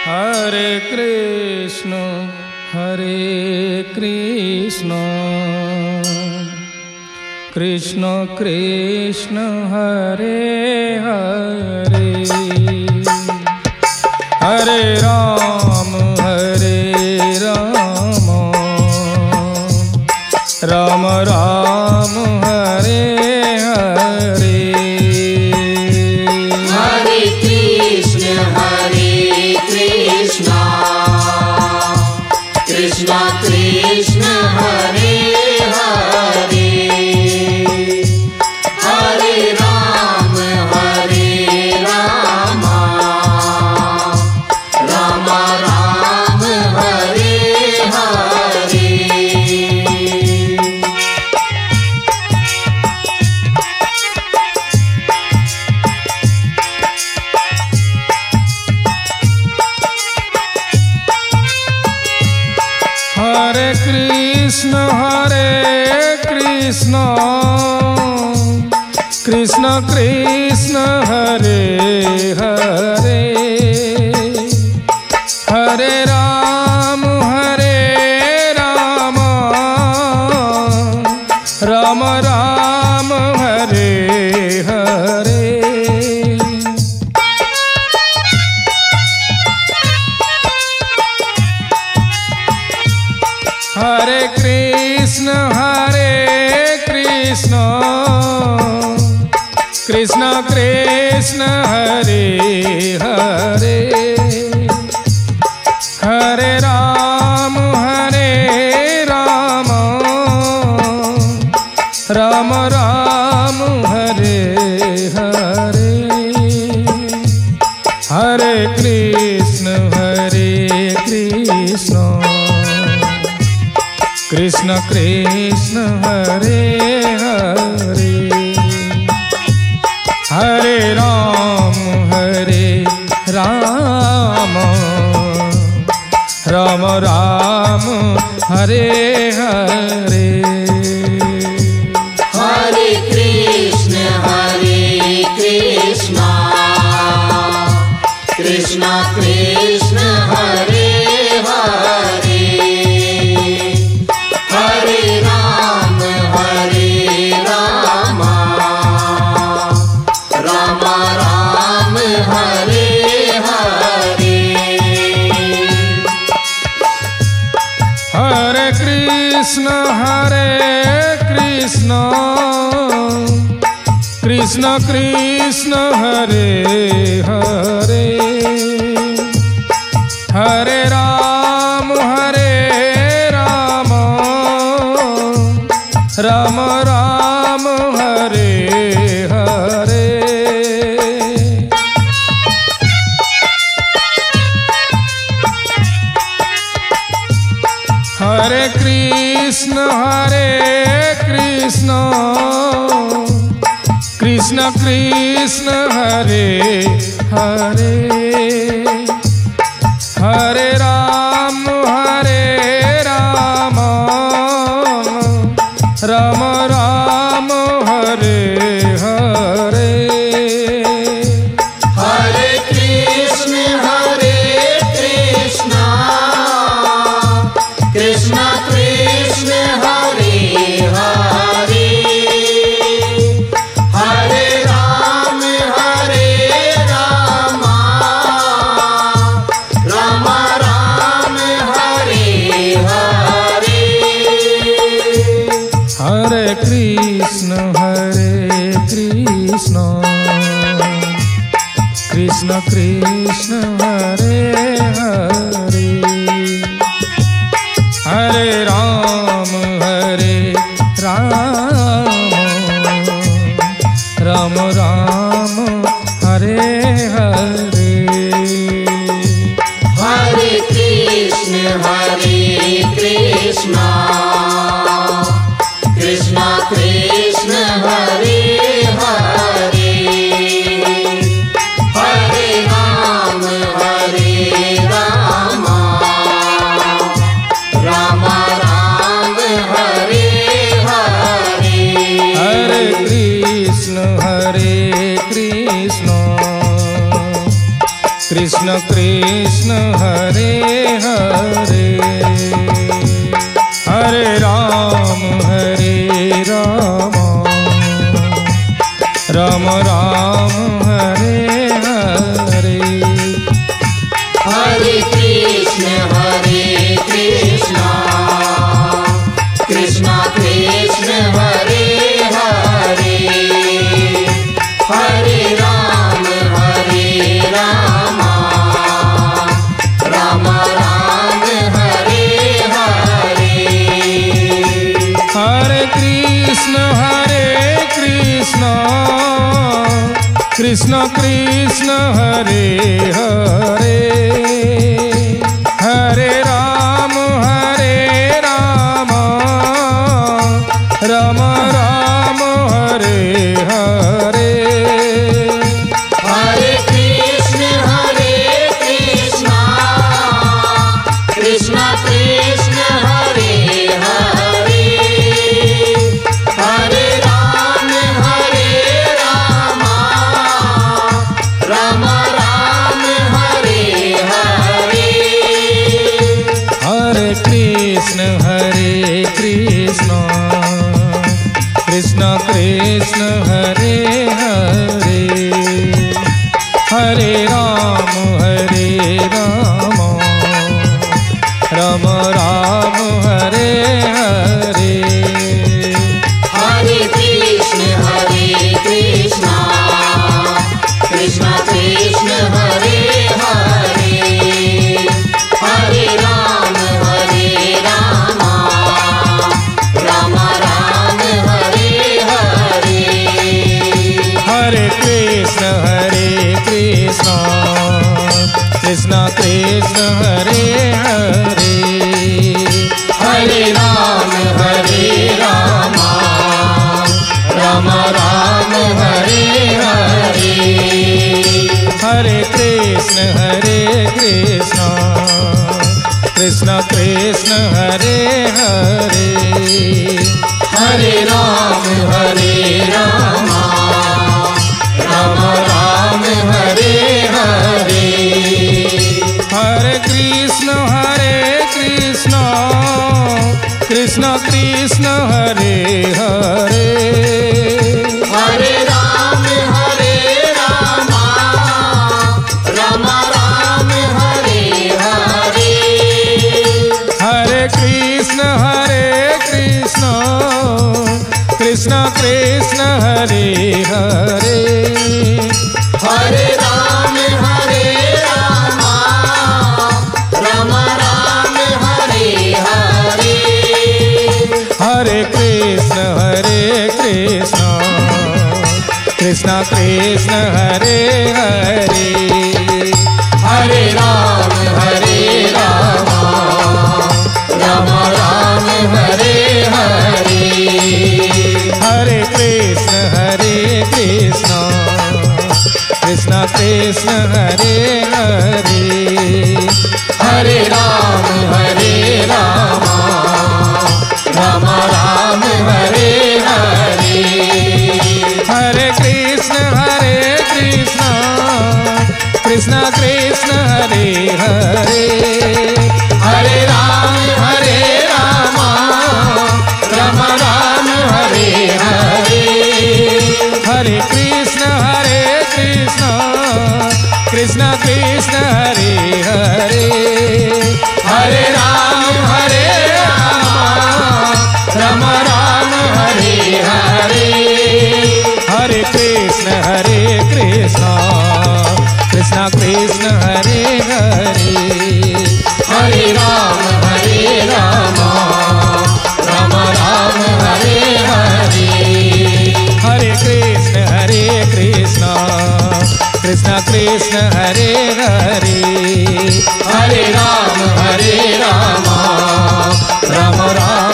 Hare Krishna Krishna Krishna Hare Hare, Hare Ram Ram Ram Hare Hare. Hare Krishna Krishna Krishna Hare Hare, Hare Ram Ram Ram Hare Hare. Hare Krishna Krishna Krishna Hare Hare, Hare Ram Ram Ram Hare Hare. Hare Krishna Krishna Krishna Hare Hare, Hare Ram Ram Ram Hare Hare. Hare Krishna Krishna Krishna Hare Hare, Hare Ram Ram Ram Hare Hare. Hare Krishna Krishna Krishna Hare Hare, Hare Ram Ram Ram Hare Hare. Hare Krishna Krishna Krishna Hare Hare, Hare Ram Ram Ram Hare Hare. Hare Krishna Krishna Krishna Hare Hare, Hare Ram Ram Ram Hare Hare. Hare Krishna Krishna Krishna Hare Hare, Hare Ram Ram Ram Hare Hare. Hare Krishna Krishna Krishna Hare Hare, Hare Ram Ram Ram Hare Hare. Hare Krishna Krishna Krishna Hare Hare, Hare Ram Krishna Krishna Hare Hare, Hare Ram Ram Ram Hare Hare. Hare Krishna Krishna Krishna Hare Hare, Hare Ram Ram Ram Hare Hare. Hare Krishna Krishna Krishna Hare Hare, Hare Ram Ram Ram Hare Hare. Hare Krishna Krishna Krishna Hare Hare, Hare Ram Ram Ram Hare Hare. Hare Krishna Krishna Krishna Hare Hare, Hare Ram Ram Ram Hare Hare. Hare Krishna Krishna Krishna Hare Hare, Hare Ram Ram Hare Hare. Hare Krishna Krishna Krishna Hare Hare, Hare Ram Ram Hare Hare. Hare Krishna Krishna Krishna Hare Hare, Hare Ram Ram Hare Hare. Hare Krishna Krishna Krishna Hare Hare, Hare Ram Ram Hare Hare. Hare Krishna Krishna Krishna Hare Hare, Hare Ram Ram Hare Hare. Hare Krishna Krishna Krishna Hare Hare, Hare Ram Ram Hare Hare. Hare Krishna Krishna Krishna Hare Hare, Hare Ram Ram Hare Hare. Hare Krishna Krishna Krishna Hare Hare, Hare Ram Ram Hare Hare. Hare Krishna Krishna Krishna Hare Hare, Hare Ram Ram Hare Hare. Hare Krishna Krishna Krishna Hare Hare, Hare Ram Ram Hare Hare. Hare Krishna Krishna Krishna Hare Hare, Hare Ram Ram